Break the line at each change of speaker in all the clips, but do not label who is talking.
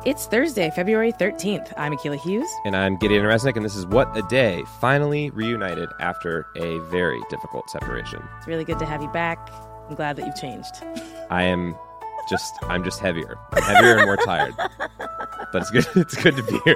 It's Thursday, February 13th. I'm Akilah Hughes.
And I'm Gideon Resnick, and this is What a Day, finally reunited after a very difficult separation.
It's really good to have you back. I'm glad that you've changed.
I'm just heavier. I'm heavier and more tired. But it's good. It's good to be here.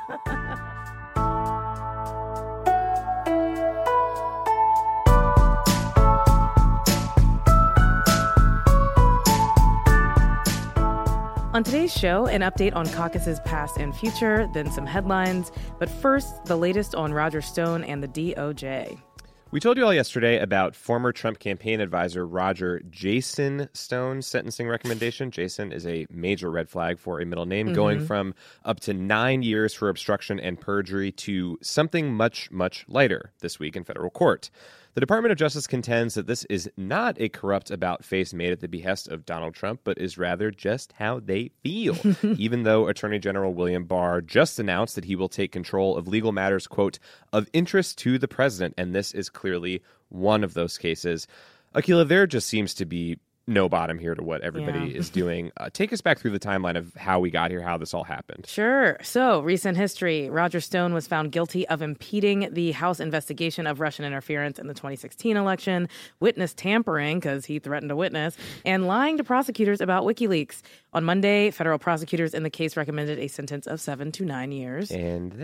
On today's show, an update on caucuses past and future, then some headlines. But first, the latest on Roger Stone and the DOJ.
We told you all yesterday about former Trump campaign advisor Roger Jason Stone's sentencing recommendation. Jason is a major red flag for a middle name, going from up to 9 years for obstruction and perjury to something much, much lighter this week in federal court. The Department of Justice contends that this is not a corrupt about-face made at the behest of Donald Trump, but is rather just how they feel, even though Attorney General William Barr just announced that he will take control of legal matters, quote, of interest to the president, and this is clearly one of those cases. Akilah, there just seems to be no bottom here to what everybody is doing. Take us back through the timeline of how we got here, how this all happened.
Sure. So, recent history. Roger Stone was found guilty of impeding the House investigation of Russian interference in the 2016 election, witness tampering, because he threatened a witness, and lying to prosecutors about WikiLeaks. On Monday, federal prosecutors in the case recommended a sentence of 7 to 9 years.
And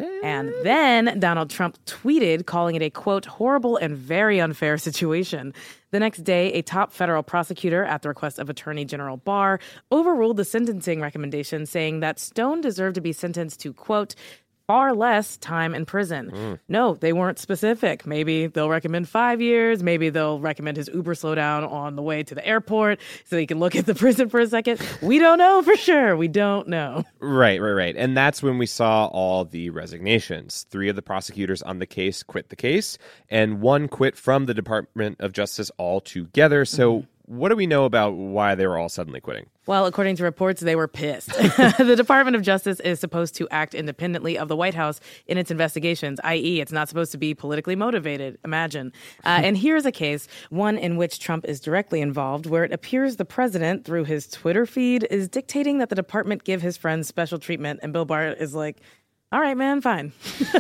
then Donald Trump tweeted, calling it a, quote, horrible and very unfair situation. The next day, a top federal prosecutor, at the request of Attorney General Barr, overruled the sentencing recommendation, saying that Stone deserved to be sentenced to, quote, far less time in prison. No, they weren't specific. Maybe they'll recommend 5 years. Maybe they'll recommend his Uber slow down on the way to the airport so he can look at the prison for a second. We don't know for sure. We don't know.
Right. And that's when we saw all the resignations. 3 of the prosecutors on the case quit the case, and 1 quit from the Department of Justice altogether. So what do we know about why they were all suddenly quitting?
Well, according to reports, they were pissed. The Department of Justice is supposed to act independently of the White House in its investigations, i.e., it's not supposed to be politically motivated. Imagine. And here's a case, one in which Trump is directly involved, where it appears the president, through his Twitter feed, is dictating that the department give his friends special treatment. And Bill Barr is like, all right, man, fine.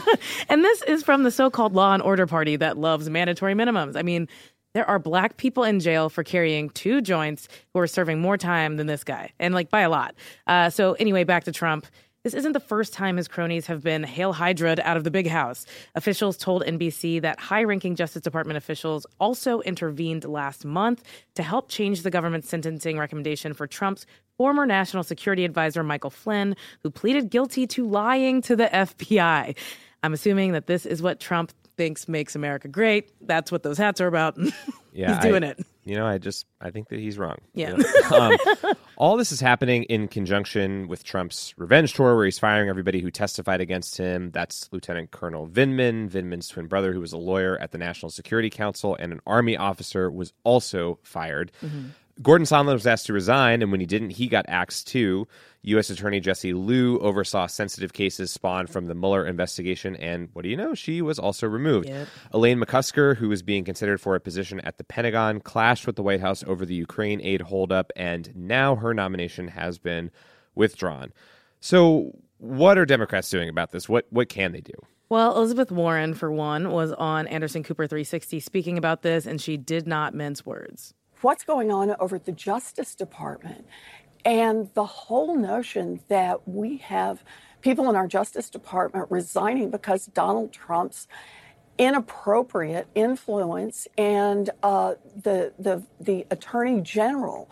And this is from the so-called Law and Order party that loves mandatory minimums. I mean, there are black people in jail for carrying 2 joints who are serving more time than this guy, and like by a lot. So anyway, back to Trump. This isn't the first time his cronies have been Hail Hydra'd out of the big house. Officials told NBC that high-ranking Justice Department officials also intervened last month to help change the government's sentencing recommendation for Trump's former National Security Advisor Michael Flynn, who pleaded guilty to lying to the FBI. I'm assuming that this is what Trump thinks makes America great. That's what those hats are about.
Yeah,
he's doing it.
I think that he's wrong.
Yeah.
All this is happening in conjunction with Trump's revenge tour, where he's firing everybody who testified against him. That's Lieutenant Colonel Vindman's twin brother, who was a lawyer at the National Security Council, and an Army officer was also fired. Gordon Sondland was asked to resign, and when he didn't, he got axed too. U.S. Attorney Jessie Liu oversaw sensitive cases spawned from the Mueller investigation, and what do you know? She was also removed.
Yep.
Elaine McCusker, who was being considered for a position at the Pentagon, clashed with the White House over the Ukraine aid holdup, and now her nomination has been withdrawn. So what are Democrats doing about this? What can they do?
Well, Elizabeth Warren, for one, was on Anderson Cooper 360 speaking about this, and she did not mince words.
What's going on over at the Justice Department and the whole notion that we have people in our Justice Department resigning because Donald Trump's inappropriate influence and the Attorney General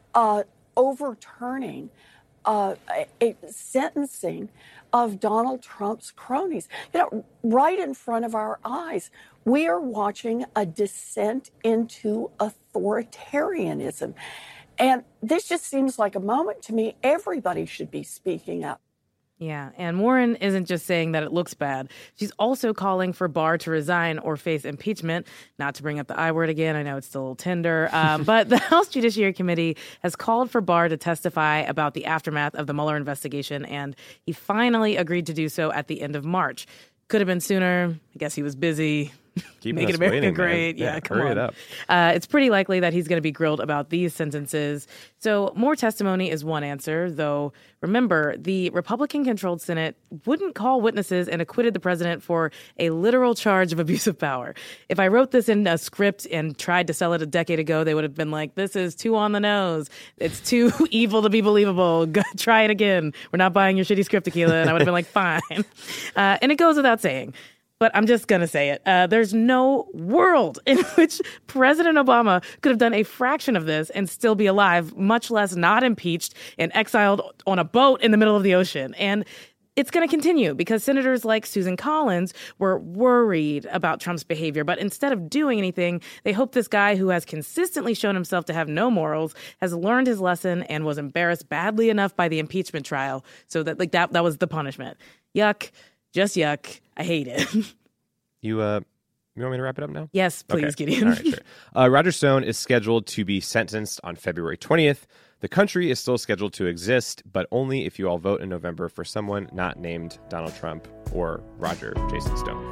overturning a sentencing of Donald Trump's cronies. Right in front of our eyes, we are watching a descent into authoritarianism. And this just seems like a moment to me. Everybody should be speaking up.
Yeah, and Warren isn't just saying that it looks bad. She's also calling for Barr to resign or face impeachment. Not to bring up the I word again. I know it's still a little tender. But the House Judiciary Committee has called for Barr to testify about the aftermath of the Mueller investigation, and he finally agreed to do so at the end of March. Could have been sooner. I guess he was busy.
Keeping
Make
us
America
waiting,
great.
man.
Yeah, come
hurry
on.
it up.
It's pretty likely that he's going to be grilled about these sentences. So more testimony is one answer, though remember, the Republican-controlled Senate wouldn't call witnesses and acquitted the president for a literal charge of abuse of power. If I wrote this in a script and tried to sell it a decade ago, they would have been like, this is too on the nose. It's too evil to be believable. Try it again. We're not buying your shitty script, Tequila. And I would have been like, fine. And it goes without saying, but I'm just going to say it. There's no world in which President Obama could have done a fraction of this and still be alive, much less not impeached and exiled on a boat in the middle of the ocean. And it's going to continue because senators like Susan Collins were worried about Trump's behavior. But instead of doing anything, they hope this guy who has consistently shown himself to have no morals has learned his lesson and was embarrassed badly enough by the impeachment trial. So that was the punishment. Yuck. Just yuck. I hate it.
You want me to wrap it up now?
Yes, please,
Okay.
Gideon.
All right, sure. Roger Stone is scheduled to be sentenced on February 20th. The country is still scheduled to exist, but only if you all vote in November for someone not named Donald Trump or Roger Jason Stone.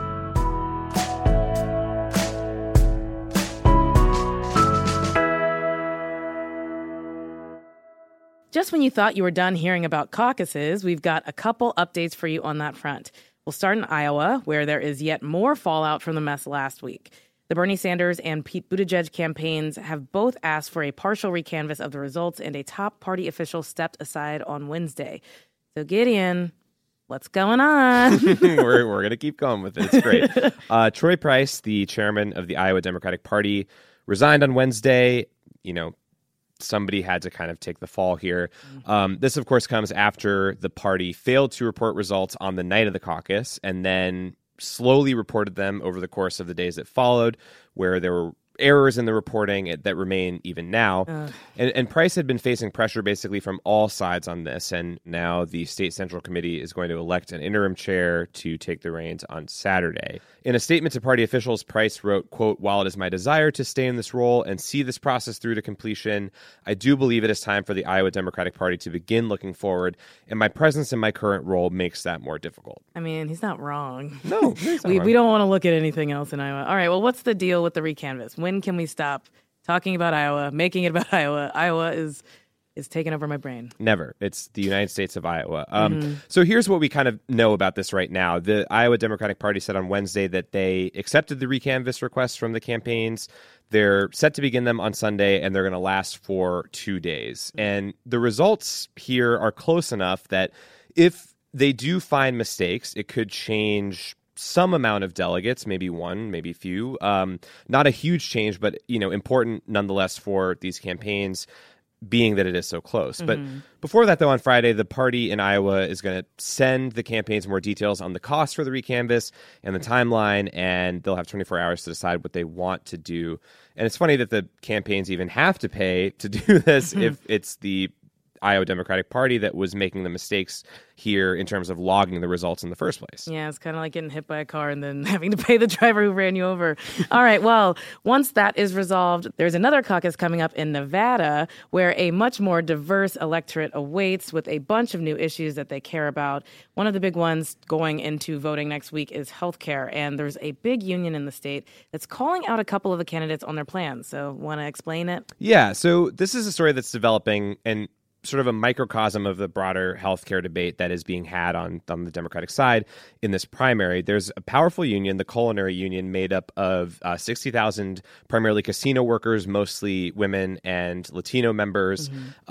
Just when you thought you were done hearing about caucuses, we've got a couple updates for you on that front. We'll start in Iowa, where there is yet more fallout from the mess last week. The Bernie Sanders and Pete Buttigieg campaigns have both asked for a partial recanvass of the results, and a top party official stepped aside on Wednesday. So, Gideon, what's going on?
We're going to keep going with it. It's great. Troy Price, the chairman of the Iowa Democratic Party, resigned on Wednesday. Somebody had to kind of take the fall here. This, of course, comes after the party failed to report results on the night of the caucus and then slowly reported them over the course of the days that followed, where there were errors in the reporting that remain even now. And Price had been facing pressure basically from all sides on this, and now the State Central Committee is going to elect an interim chair to take the reins on Saturday. In a statement to party officials, Price wrote, quote, "While it is my desire to stay in this role and see this process through to completion, I do believe it is time for the Iowa Democratic Party to begin looking forward, and my presence in my current role makes that more difficult."
I mean, he's not wrong.
No, he's not wrong.
We don't want to look at anything else in Iowa. All right, well, what's the deal with the recanvass? When can we stop talking about Iowa, making it about Iowa? Iowa is taking over my brain.
Never. It's the United States of Iowa. So here's what we kind of know about this right now. The Iowa Democratic Party said on Wednesday that they accepted the recanvass requests from the campaigns. They're set to begin them on Sunday, and they're going to last for 2 days. And the results here are close enough that if they do find mistakes, it could change some amount of delegates, maybe one, maybe few. Not a huge change, but important nonetheless for these campaigns, being that it is so close. But before that, though, on Friday, the party in Iowa is going to send the campaigns more details on the cost for the recanvass and the timeline, and they'll have 24 hours to decide what they want to do. And it's funny that the campaigns even have to pay to do this if it's the Iowa Democratic Party that was making the mistakes here in terms of logging the results in the first place.
Yeah, it's kind of like getting hit by a car and then having to pay the driver who ran you over. All right, well, once that is resolved, there's another caucus coming up in Nevada where a much more diverse electorate awaits with a bunch of new issues that they care about. One of the big ones going into voting next week is healthcare, and there's a big union in the state that's calling out a couple of the candidates on their plans. So, want to explain it?
Yeah, so this is a story that's developing and sort of a microcosm of the broader healthcare debate that is being had on the Democratic side in this primary. There's a powerful union, the Culinary Union, made up of 60,000 primarily casino workers, mostly women and Latino members.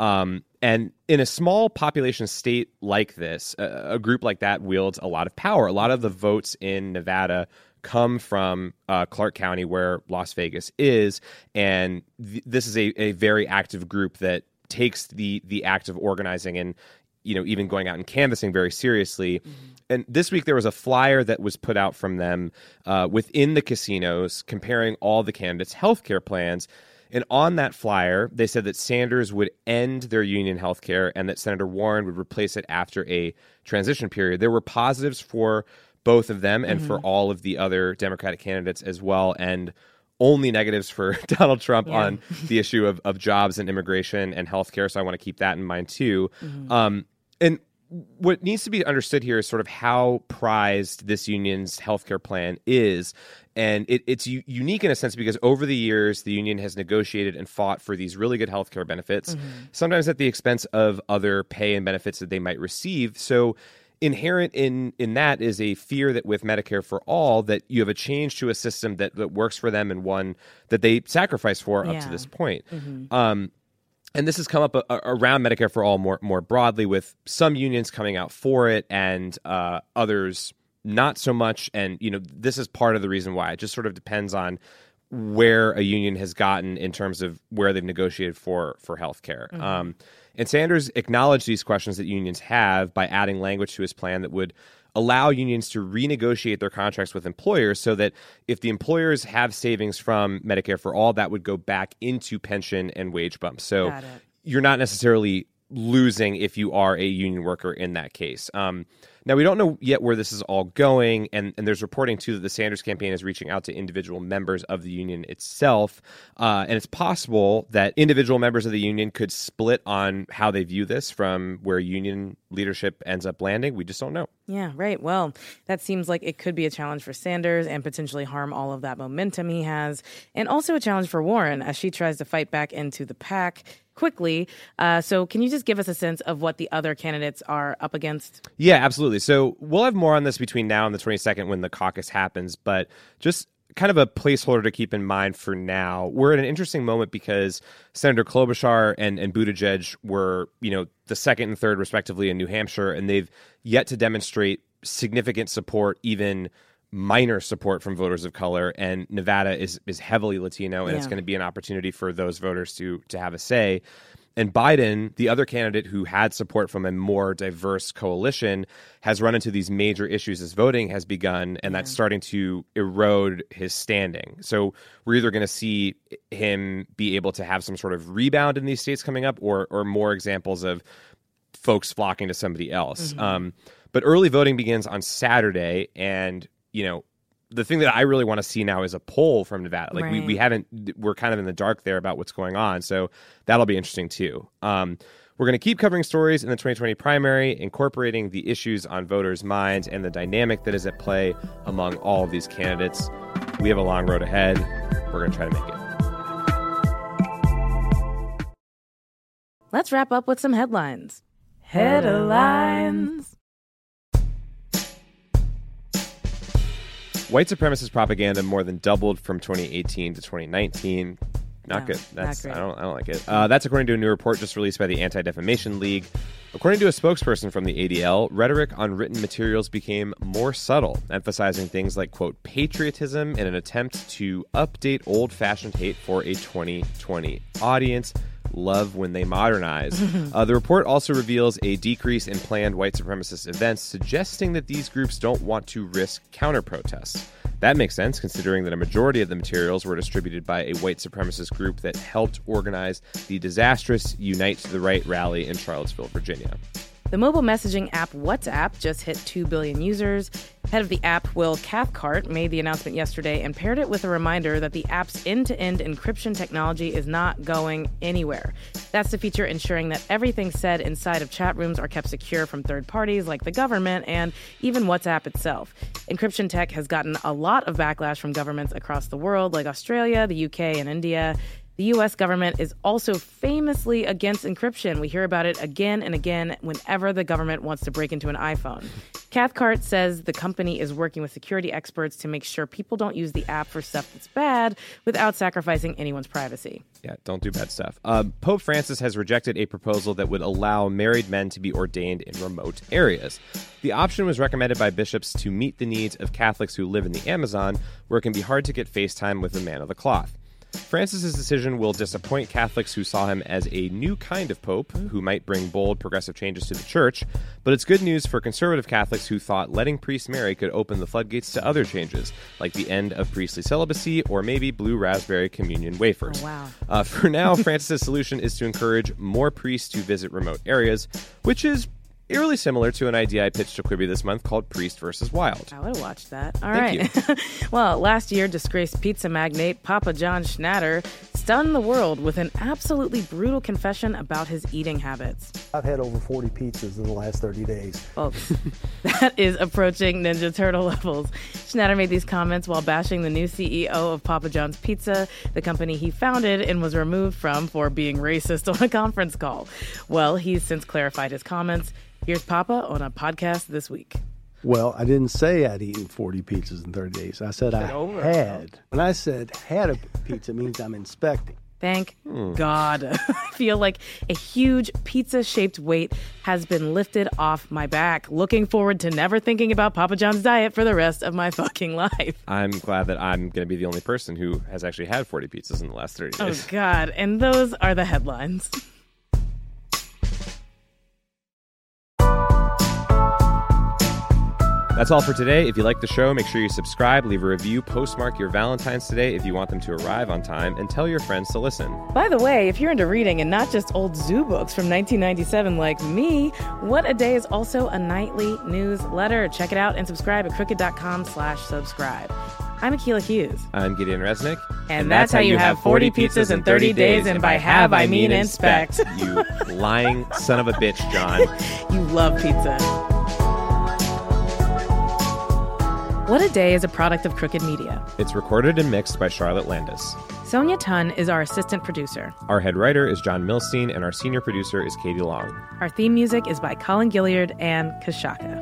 And in a small population state like this, a group like that wields a lot of power. A lot of the votes in Nevada come from Clark County, where Las Vegas is. And this is a very active group that takes the act of organizing and even going out and canvassing very seriously. And this week there was a flyer that was put out from them within the casinos comparing all the candidates' healthcare plans. And on that flyer, they said that Sanders would end their union healthcare and that Senator Warren would replace it after a transition period. There were positives for both of them and for all of the other Democratic candidates as well, and only negatives for Donald Trump on the issue of jobs and immigration and healthcare. So I want to keep that in mind too. And what needs to be understood here is sort of how prized this union's healthcare plan is. And it's unique in a sense because over the years, the union has negotiated and fought for these really good healthcare benefits, sometimes at the expense of other pay and benefits that they might receive. So inherent in that is a fear that with Medicare for All, that you have a change to a system that works for them and one that they sacrifice for up to this point. And this has come up around Medicare for All more broadly, with some unions coming out for it and others not so much. And, this is part of the reason why. It just sort of depends on where a union has gotten in terms of where they've negotiated for healthcare. And Sanders acknowledged these questions that unions have by adding language to his plan that would allow unions to renegotiate their contracts with employers so that if the employers have savings from Medicare for All, that would go back into pension and wage bumps. So you're not necessarily losing if you are a union worker in that case. Now, we don't know yet where this is all going, and there's reporting, too, that the Sanders campaign is reaching out to individual members of the union itself, and it's possible that individual members of the union could split on how they view this from where union leadership ends up landing. We just don't know.
Yeah, right. Well, that seems like it could be a challenge for Sanders and potentially harm all of that momentum he has, and also a challenge for Warren as she tries to fight back into the pack quickly. So can you just give us a sense of what the other candidates are up against?
Yeah, absolutely. So we'll have more on this between now and the 22nd when the caucus happens, but just kind of a placeholder to keep in mind for now. We're at an interesting moment because Senator Klobuchar and Buttigieg were, the second and third respectively in New Hampshire, and they've yet to demonstrate significant support, even minor support from voters of color, and Nevada is heavily Latino, and it's going to be an opportunity for those voters to have a say. And Biden, the other candidate who had support from a more diverse coalition, has run into these major issues as voting has begun, and that's starting to erode his standing. So we're either going to see him be able to have some sort of rebound in these states coming up, or more examples of folks flocking to somebody else. But early voting begins on Saturday, and the thing that I really want to see now is a poll from Nevada. Like we're kind of in the dark there about what's going on. So that'll be interesting too. We're going to keep covering stories in the 2020 primary, incorporating the issues on voters' minds and the dynamic that is at play among all of these candidates. We have a long road ahead. We're going to try to make it.
Let's wrap up with some headlines. Headlines.
White supremacist propaganda more than doubled from 2018 to 2019. Not good. That's not great. I don't like it. That's according to a new report just released by the Anti-Defamation League. According to a spokesperson from the ADL, rhetoric on written materials became more subtle, emphasizing things like, quote, patriotism in an attempt to update old-fashioned hate for a 2020 audience. Love when they modernize. The report also reveals a decrease in planned white supremacist events, suggesting that these groups don't want to risk counter-protests. That makes sense, considering that a majority of the materials were distributed by a white supremacist group that helped organize the disastrous Unite to the Right rally in Charlottesville, Virginia.
The mobile messaging app WhatsApp just hit 2 billion users. Head of the app, Will Cathcart, made the announcement yesterday and paired it with a reminder that the app's end-to-end encryption technology is not going anywhere. That's the feature ensuring that everything said inside of chat rooms are kept secure from third parties like the government and even WhatsApp itself. Encryption tech has gotten a lot of backlash from governments across the world like Australia, the UK, and India. The U.S. government is also famously against encryption. We hear about it again and again whenever the government wants to break into an iPhone. Cathcart says the company is working with security experts to make sure people don't use the app for stuff that's bad without sacrificing anyone's privacy.
Yeah, don't do bad stuff. Pope Francis has rejected a proposal that would allow married men to be ordained in remote areas. The option was recommended by bishops to meet the needs of Catholics who live in the Amazon, where it can be hard to get FaceTime with a man of the cloth. Francis's decision will disappoint Catholics who saw him as a new kind of pope who might bring bold, progressive changes to the church, but it's good news for conservative Catholics who thought letting priests marry could open the floodgates to other changes, like the end of priestly celibacy or maybe blue raspberry communion wafers.
Oh, wow.
For now, Francis's solution is to encourage more priests to visit remote areas, which is eerily similar to an idea I pitched to Quibi this month called Priest versus Wild.
I would have watched that. All
Thank
right. Well, last year, disgraced pizza magnate Papa John Schnatter stunned the world with an absolutely brutal confession about his eating habits.
I've had over 40 pizzas in the last 30 days.
Folks, that is approaching Ninja Turtle levels. Schnatter made these comments while bashing the new CEO of Papa John's Pizza, the company he founded and was removed from for being racist on a conference call. Well, he's since clarified his comments. Here's Papa on a podcast this week.
Well, I didn't say I'd eaten 40 pizzas in 30 days. I said I had. When I said had a pizza, it means I'm inspecting.
Thank God. I feel like a huge pizza-shaped weight has been lifted off my back. Looking forward to never thinking about Papa John's diet for the rest of my fucking life.
I'm glad that I'm going to be the only person who has actually had 40 pizzas in the last 30 days.
Oh, God. And those are the headlines.
That's all for today. If you like the show, make sure you subscribe, leave a review, postmark your Valentine's today if you want them to arrive on time, and tell your friends to listen.
By the way, if you're into reading and not just old zoo books from 1997 like me, What a Day is also a nightly newsletter. Check it out and subscribe at crooked.com/subscribe. I'm Akilah Hughes.
I'm Gideon Resnick.
And that's how you have 40 pizzas in 30 days, and by have, I mean inspect.
You lying son of a bitch, John.
You love pizza. What a Day is a product of Crooked Media.
It's recorded and mixed by Charlotte Landis.
Sonia Tun is our assistant producer.
Our head writer is John Milstein, and our senior producer is Katie Long.
Our theme music is by Colin Gilliard and Kashaka.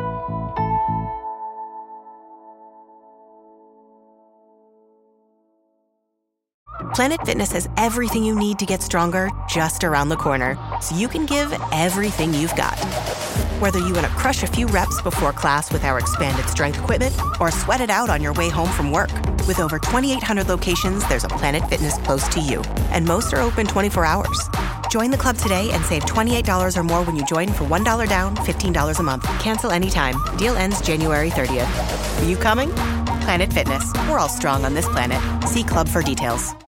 Planet Fitness has everything you need to get stronger just around the corner, so you can give everything you've got. Whether you want to crush a few reps before class with our expanded strength equipment or sweat it out on your way home from work. With over 2,800 locations, there's a Planet Fitness close to you, and most are open 24 hours. Join the club today and save $28 or more when you join for $1 down, $15 a month. Cancel anytime. Deal ends January 30th. Are you coming? Planet Fitness. We're all strong on this planet. See club for details.